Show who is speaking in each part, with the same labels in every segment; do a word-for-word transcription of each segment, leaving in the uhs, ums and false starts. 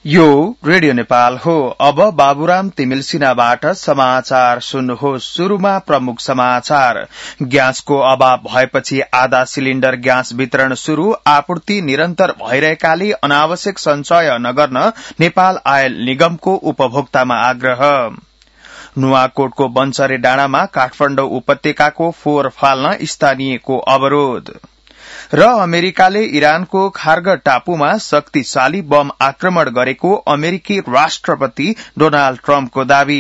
Speaker 1: यो रेडियो नेपाल हो। अब बाबुराम तिमिल सिन्हाबाट समाचार सुन्नुहोस्। शुरूमा प्रमुख समाचार। ग्यासको अभाव भएपछि आधा सिलिण्डर ग्यास वितरण शुरू। आपूर्ति निरन्तर भइरहेकाले अनावश्यक संचय नगर्न नेपाल आयल निगमको उपभोक्तामा आग्रह। नुवाकोटको बन्चरे डाँडामा काठमाडौँ उपत्यकाको फोहोर फाल्न स्थानीयको अवरोध र अमेरिकाले इरानको खार्ग टापुमा शक्तिशाली बम आक्रमण गरेको अमेरिकी राष्ट्रपति डोनाल्ड ट्रम्पको दावी।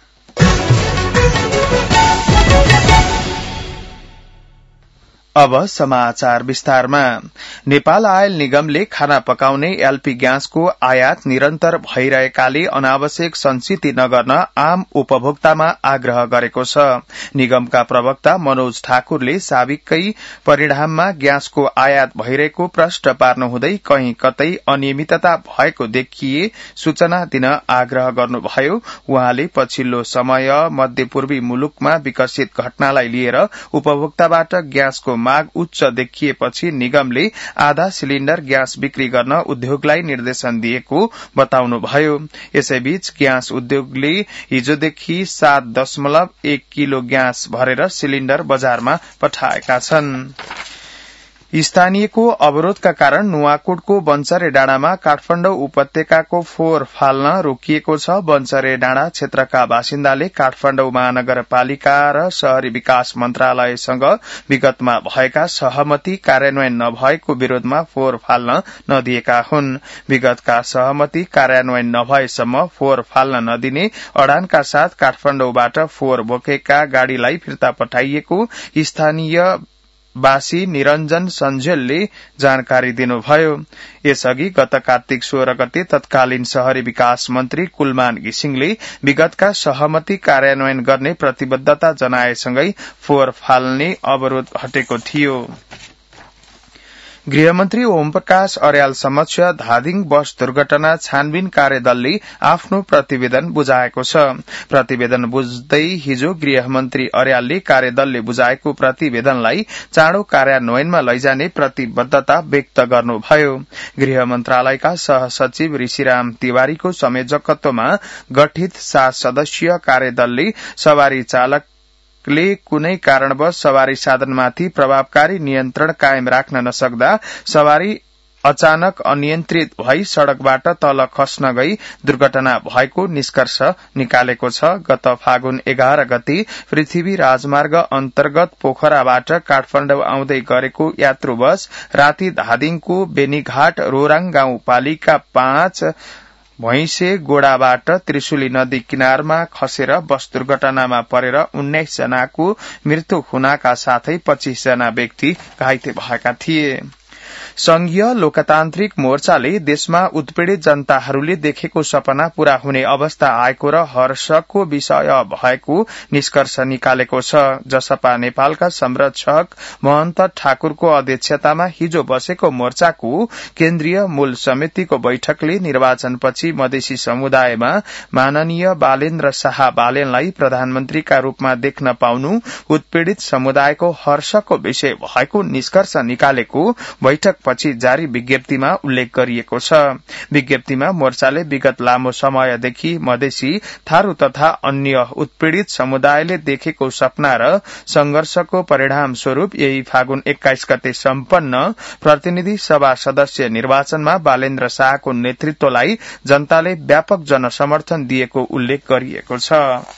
Speaker 1: अब समाचार विस्तारमा। नेपाल आयल निगमले खाना पकाउने एलपी ग्यासको आयात निरन्तर भइरहेकाले अनावश्यक संचित नगर्न आम उपभोक्तामा आग्रह गरेको छ। निगमका प्रवक्ता मनोज ठाकुरले साविकै परिणाममा ग्यासको आयात भइरहेको प्रश्न पार्नुहुँदै कहीं कतै अनियमितता भएको देखिए सूचना दिन आग्रह गर्नुभयो। उहाँले पछिल्लो समय मध्यपूर्वी मुलुकमा विकसित घटनालाई लिएर उपभोक्ताबाट ग्यासको माग उच्च देखिएपछि निगमले आधा सिलिण्डर ग्यास बिक्री गर्न उद्योगलाई निर्देशन दिएको बताउनुभयो। यसैबीच ग्यास उद्योगले हिजोदेखि सात दशमलव एक किलो ग्यास भरेर सिलिण्डर बजारमा पठाएका छन्। स्थानीयको अवरोधका कारण नुवाकोटको बन्चरे डाँडामा काठमाडौँ उपत्यकाको फोहोर फाल्न रोकिएको छ। बन्चरे डाँडा क्षेत्रका बासिन्दाले काठमाडौँ महानगरपालिका र शहरी विकास मन्त्रालयसँग विगतमा भएका सहमति कार्यान्वयन नभएको विरोधमा फोहोर फाल्न नदिएका हुन्। विगतका सहमति कार्यान्वयन नभएसम्म फोहोर फाल्न नदिने अडानका साथ काठमाडौँबाट फोहोर बोकेका गाड़ीलाई फिर्ता पठाइएको स्थानीय वासी निरञ्जन सञ्जेलले जानकारी दिनुभयो। यसअघि गत कार्तिक सोह्र गते तत्कालीन शहरी विकास मन्त्री कुलमान घिसिङले विगतका सहमति कार्यान्वयन गर्ने प्रतिबद्धता जनाएसँगै फोहोर फाल्ने अवरोध हटेको थियो। गृहमन्त्री ओम प्रकाश अर्याल समक्ष धादिङ बस दुर्घटना छानबिन कार्यदलले आफ्नो प्रतिवेदन बुझाएको छ। प्रतिवेदन बुझ्दै हिजो गृहमन्त्री अर्यालले कार्यदलले बुझाएको प्रतिवेदनलाई चाँडो कार्यान्वयनमा लैजाने प्रतिबद्धता व्यक्त गर्नुभयो। गृह मन्त्रालयका सहसचिव ऋषिराम तिवारीको संयोजकत्वमा गठित सात सदस्यीय कार्यदलले सवारी चालक ले कुनै कारणवश सवारी साधनमाथि प्रभावकारी नियन्त्रण कायम राख्न नसक्दा सवारी अचानक अनियन्त्रित भई सड़कबाट तल खस्न गई दुर्घटना भएको निष्कर्ष निकालेको छ। गत फागुन एघार गते पृथ्वी राजमार्ग अन्तर्गत पोखराबाट काठमाडौँ आउँदै गरेको यात्रु बस राति धादिङको बेनीघाट रोराङ गाउँपालिका पाँच भैंसे गोडाबाट त्रिशुली नदी किनारमा खसेर बस दुर्घटनामा परेर उन्नाइस जनाको मृत्यु हुनका साथै पच्चीस जना व्यक्ति घाइते भएका थिए। संघीय लोकतान्त्रिक मोर्चाले देशमा उत्पीड़ित जनताहरूले देखेको सपना पूरा हुने अवस्था आएको र हर्षको विषय भएको निष्कर्ष निकालेको छ। जसपा नेपालका संरक्षक महन्त ठाकुरको अध्यक्षतामा हिजो बसेको मोर्चाको केन्द्रीय मूल समितिको बैठकले निर्वाचनपछि मधेसी समुदायमा माननीय बालेन्द्र शाह बालेनलाई प्रधानमन्त्रीका रूपमा देख्न पाउनु उत्पीड़ित समुदायको हर्षको विषय भएको निष्कर्ष निकालेको बैठक पछि जारी विज्ञप्तिमा उल्लेख गरिएको छ। विज्ञप्तिमा मोर्चाले विगत लामो समयदेखि मधेसी थारू तथा अन्य उत्पीड़ित समुदायले देखेको सपना र संघर्षको परिणाम स्वरूप यही फागुन एक्काइस गते सम्पन्न प्रतिनिधि सभा सदस्य निर्वाचनमा बालेन्द्र शाहको नेतृत्वलाई जनताले व्यापक जनसमर्थन दिएको उल्लेख गरिएको छ।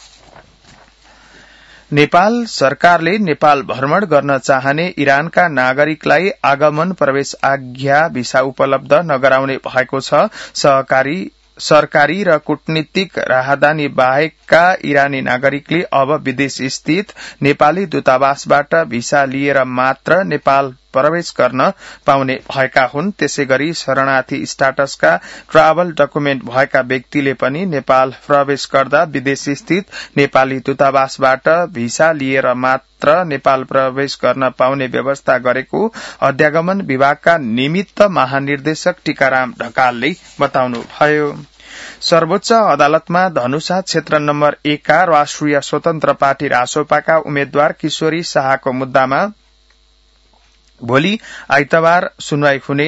Speaker 1: नेपाल सरकारले नेपाल भ्रमण गर्न चाहने इरानका नागरिकलाई आगमन प्रवेश आज्ञा भिसा उपलब्ध नगराउने भएको छ। सहकारी सरकारी र कूटनीतिक राहदानी बाहेकका इरानी नागरिकले अब विदेश स्थित नेपाली दूतावासबाट भिसा लिएर मात्र नेपाल प्रवेश गर्न पाउने भएका हुन्। त्यसैगरी शरणार्थी स्टाटसका ट्राभल डकुमेन्ट भएका व्यक्तिले पनि नेपाल प्रवेश गर्दा विदेश स्थित नेपाली दूतावासबाट भिसा लिएर मात्र नेपाल प्रवेश गर्न पाउने व्यवस्था गरेको अध्यागमन विभागका निमित्त महानिर्देशक टीकाराम ढकालले बताउनुभयो। सर्वोच्च अदालतमा धनुषा क्षेत्र नम्बर एक का राष्ट्रिय स्वतन्त्र पार्टी रासोपाका उम्मेद्वार किशोरी शाहको मुद्दामा भोलि आइतबार सुनवाई हुने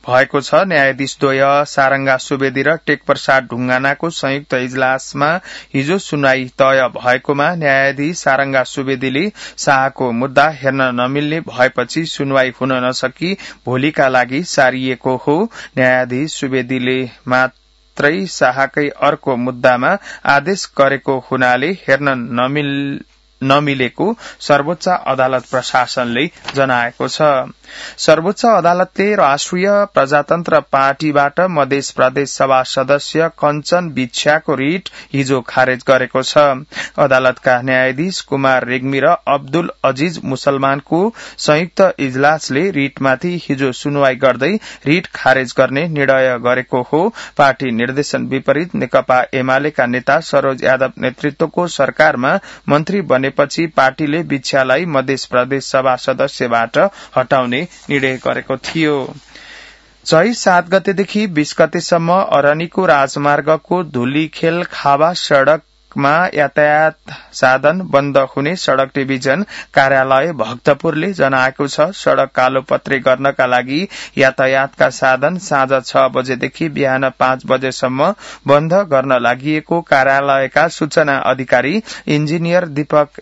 Speaker 1: भएको छ। न्यायाधीश द्वय सारंगा सुवेदी र टेकप्रसाद ढुंगानाको संयुक्त इजलासमा हिजो सुनवाई तय भएकोमा न्यायाधीश सारंगा सुवेदीले शाहको मुद्दा हेर्न नमिल्ने भएपछि सुनवाई हुन नसकी भोलिका लागि सारिएको हो। न्यायाधीश सुवेदीले मात्रै शाहकै अर्को मुद्दामा आदेश गरेको हुनाले हेर्न नमिल नमिलेको सर्वोच्च अदालत प्रशासनले जनाएको छ। सर्वोच्च अदालतले राष्ट्रिय प्रजातन्त्र पार्टीबाट मध्य प्रदेश सभा सदस्य कञ्चन विछ्याको रिट हिजो खारेज गरेको छ। अदालतका न्यायाधीश कुमार रेग्मी र अब्दुल अजीज मुसलमानको संयुक्त इजलासले रिटमाथि हिजो सुनवाई गर्दै रिट खारेज गर्ने निर्णय गरेको हो। पार्टी निर्देशन विपरीत नेकपा एमालेका नेता सरोज यादव नेतृत्वको सरकारमा मन्त्री बनेपछि पार्टीले विछ्यालाई मध्य प्रदेश सभा सदस्यबाट हटाउने निर्णय गरेको थियो। चैत सात गतेदेखि बीस गतेसम्म अरनीको राजमार्गको धुलीखेल खावा सड़कमा यातायात साधन बन्द हुने सड़क डिभिजन कार्यालय भक्तपुरले जनाएको छ। सड़क कालोपत्रे गर्नका लागि यातायातका साधन साँझ छ बजेदेखि बिहान पाँच बजेसम्म बन्द गर्न लागि कार्यालयका सूचना अधिकारी इन्जिनियर दीपक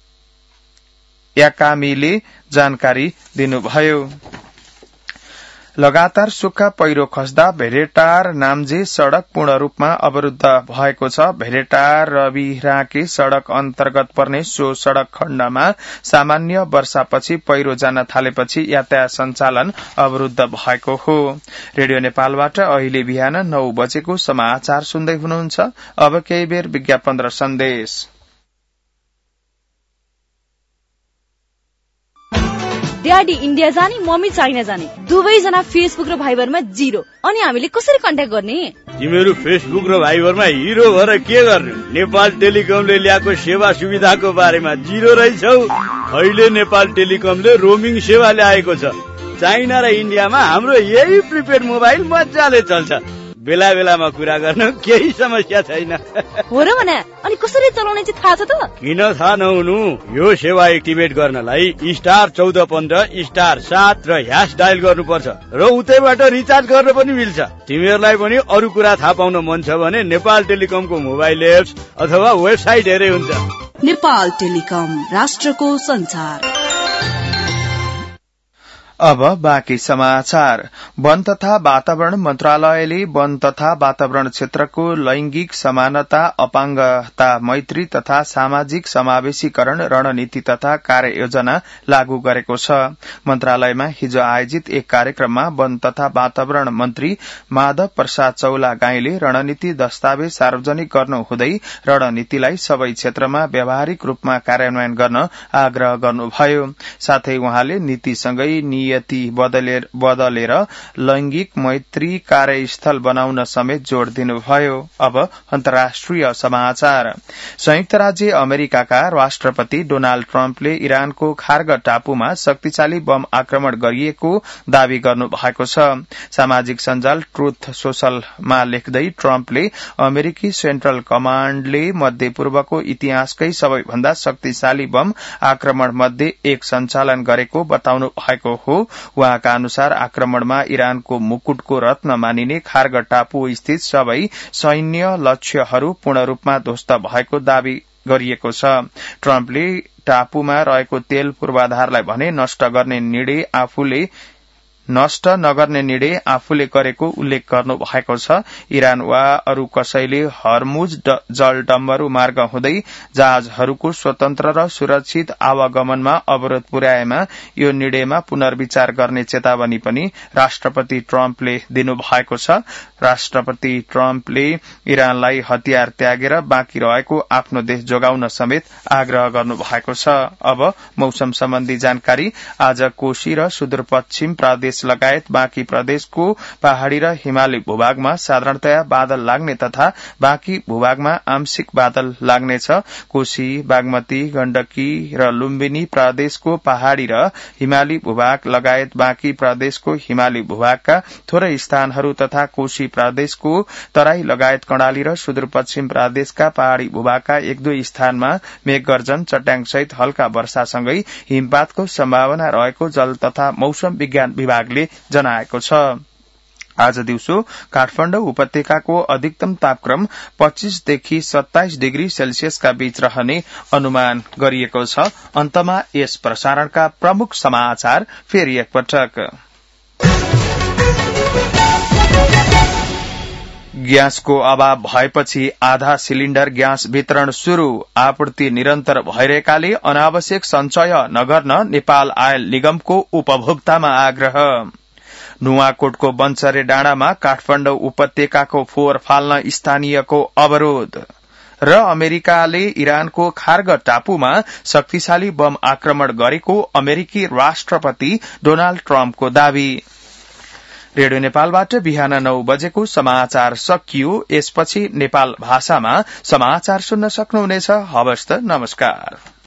Speaker 1: याकामीले जानकारी दिनुभयो। लगातार सुक्खा पहिरो खस्दा भेरेटार नाम्जे सड़क पूर्ण रूपमा अवरूद्ध भएको छ। भेरेटार रविराके सड़क अन्तर्गत पर्ने सो सड़क खण्डमा सामान्य वर्षापछि पहिरो जान थालेपछि यातायात सञ्चालन अवरूद्ध भएको हो। रेडियो नेपालबाट अहिले बिहान नौ बजेको समाचार सुन्दै हुनुहुन्छ। अब केही बेर विज्ञापन र सन्देश।
Speaker 2: ड्याडी इन्डिया जाने मम्मी चाइना जाने दुवैजना फेसबुक र भाइबरमा जिरो। अनि हामीले कसरी कन्ट्याक्ट गर्ने?
Speaker 3: तिमीहरू फेसबुक र भाइबरमा हिरो भएर के गर्ने? नेपाल टेलिकमले ल्याएको सेवा सुविधाको बारेमा जिरो रहेछौ। अहिले नेपाल टेलिकमले रोमिङ सेवा ल्याएको छ। चाइना र इन्डियामा हाम्रो यही प्रिपेड मोबाइल मजाले चल्छ। बेला बेलामा कुरा गर्न केही समस्या छैन।
Speaker 2: हो र भने अनि कसरी चलाउने चाहिँ थाहा छ त?
Speaker 3: किन थाहा नहुनु? यो सेवा एक्टिभेट गर्नलाई स्टार चौध पन्ध्र स्टार सात र ह्यास डायल गर्नुपर्छ र उतैबाट रिचार्ज गर्न पनि मिल्छ। तिमीहरूलाई पनि अरू कुरा थाहा पाउन मन छ भने नेपाल टेलिकमको मोबाइल एप्स अथवा वेबसाइट हेरे हुन्छ।
Speaker 4: नेपाल टेलिकम, राष्ट्रको संचार।
Speaker 1: अब बाँकी समाचार। वन तथा वातावरण मन्त्रालयले वन तथा वातावरण क्षेत्रको लैंगिक समानता, अपाङ्गता मैत्री तथा सामाजिक समावेशीकरण रणनीति तथा कार्ययोजना लागू गरेको छ। मन्त्रालयमा हिजो आयोजित एक कार्यक्रममा वन तथा वातावरण मन्त्री माधव प्रसाद चौलागाईले रणनीति दस्तावेज सार्वजनिक गर्नुहुँदै रणनीतिलाई सबै क्षेत्रमा व्यावहारिक रूपमा कार्यान्वयन गर्न आग्रह गर्नुभयो। साथै उहाँले नीतिसँगै नियति बदलेर, बदलेर लैंगिक मैत्री कार्यस्थल बनाउन समेत जोड़ दिनुभयो। अब अन्तर्राष्ट्रिय समाचार। संयुक्त राज्य अमेरिकाका राष्ट्रपति डोनाल्ड ट्रम्पले इरानको खार्ग टापुमा शक्तिशाली बम आक्रमण गरिएको दावी गर्नु भएको छ। सामाजिक सञ्जाल ट्रुथ सोशलमा लेख्दै ट्रम्पले अमेरिकी सेन्ट्रल कमाण्डले मध्यपूर्वको इतिहासकै सबैभन्दा शक्तिशाली बम आक्रमण मध्ये एक सञ्चालन गरेको बताउनु भएको हो। उहाँका अनुसार आक्रमणमा इरानको मुकुटको रत्न मानिने खार्ग टापु स्थित सबै सैन्य लक्ष्यहरू पूर्ण रूपमा ध्वस्त भएको दावी गरिएको छ। ट्रम्पले टापुमा रहेको तेल पूर्वाधारलाई भने नष्ट गर्ने निर्णय आफूले नष्ट नगर्ने निर्णय आफूले गरेको उल्लेख गर्नु भएको छ। इरान वा अरू कसैले हर्मुज जल डम्बरू मार्ग हुँदै जहाजहरूको स्वतन्त्र र सुरक्षित आवागमनमा अवरोध पुर्याएमा यो निर्णयमा पुनर्विचार गर्ने चेतावनी पनि राष्ट्रपति ट्रम्पले दिनु भएको छ। राष्ट्रपति ट्रम्पले इरानलाई हतियार त्यागेर बाँकी रहेको आफ्नो देश जोगाउन समेत आग्रह गर्नु भएको छ। अब मौसम सम्बन्धी जानकारी। आज कोशी र सुदूरपश्चिम प्रदेश लगायत बाँकी प्रदेशको पहाड़ी र हिमाली भूभागमा साधारणतया बादल लाग्ने तथा बाँकी भूभागमा आंशिक बादल लाग्नेछ। कोशी, बागमती, गण्डकी र लुम्बिनी प्रदेशको पहाड़ी र हिमाली भूभाग लगायत बाँकी प्रदेशको हिमाली भूभागका थोरै स्थानहरू तथा कोशी प्रदेशको तराई लगायत कर्णाली र सुदूरपश्चिम प्रदेशका पहाड़ी भूभागका एक दुई स्थानमा मेघगर्जन, चट्याङसहित हल्का वर्षासँगै हिमपातको सम्भावना रहेको जल तथा मौसम विज्ञान विभागले जनाएको छ। आज दिउँसो काठमाडौँ उपत्यकाको अधिकतम तापक्रम पच्चीसदेखि सत्ताइस डिग्री सेल्सियसका बीच रहने अनुमान गरिएको छ। अन्तमा यस प्रसारणका प्रमुख समाचार फेरि एकपटक। ग्यासको अभाव भएपछि आधा सिलिण्डर ग्यास वितरण शुरू। आपूर्ति निरन्तर भइरहेकाले अनावश्यक सञ्चय नगर्न नेपाल आयल निगमको उपभोक्तामा आग्रह। नुवाकोटको बन्चरे डाँडामा काठमाडौँ उपत्यकाको फोहोर फाल्न स्थानीयको अवरोध र अमेरिकाले इरानको खार्ग टापुमा शक्तिशाली बम आक्रमण गरेको अमेरिकी राष्ट्रपति डोनाल्ड ट्रम्पको दावी। रेडियो नेपालबाट बिहान नौ बजेको समाचार सकियो। यसपछि नेपाल भाषामा समाचार सुन्न सक्नुहुनेछ। हवस् त, नमस्कार।